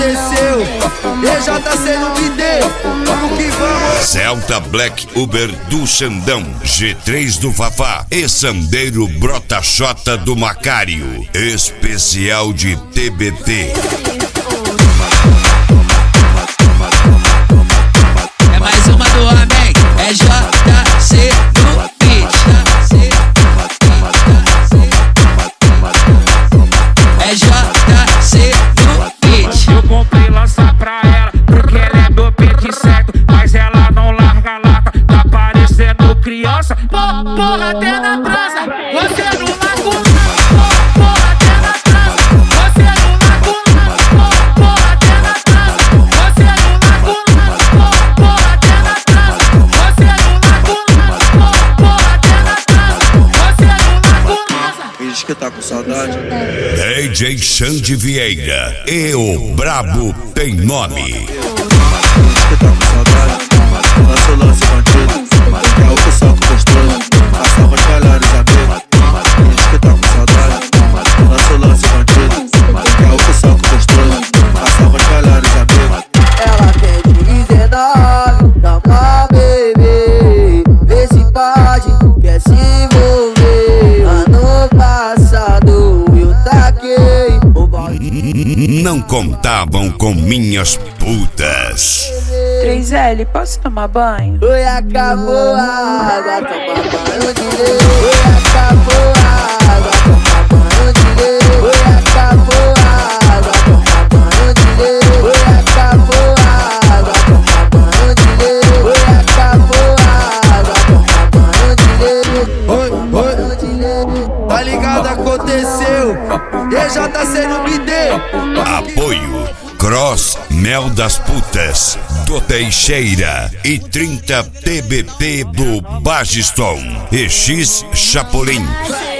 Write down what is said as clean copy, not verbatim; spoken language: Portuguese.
aconteceu, EJC no BD, vamos que vamos. Celta Black Uber do Xandão, G3 do Fafá e Sandeiro Brota Xota do Macário, especial de TBT. É mais uma do homem, é JC no beat. É JC no beat. Eu comprei lança pra ela, porque ela é meu pente certo, mas ela não larga lata, tá parecendo criança. Porra, até na trança, você não larga nada. Porra, até na trança, você não larga nada. Porra, até na trança, você não larga nada. Porra, até na trança, você não larga nada. Porra, até na trança, você não larga nada. Diz que tá com saudade. DJ Xande Vieira e o Brabo tem nome. Diz que tá com saudade. Lança o lance bandido, é o que soco gostoso. Passava os melhores amigos. Diz que tá com saudade. Lança o lance bandido, é o que soco gostoso. Passava os melhores amigos. Ela tem 19, calma baby, vê se pode, quer se envolver. Ano passado eu taquei o balde. Não contavam com minhas putas. 3L, posso tomar banho? Oi, acabou a água, toma banho de lei. Oi, acabou a água, toma banho de lei. Oi, acabou a água, toma banho de lei. Oi, acabou a água, toma banho de lei. Oi, acabou a água, toma banho de lei. Oi, tá ligado, aconteceu, EJC no BD. Apoio Cross Mel das Putas do Teixeira e 30 TBT do Bagiston e X Chapolin.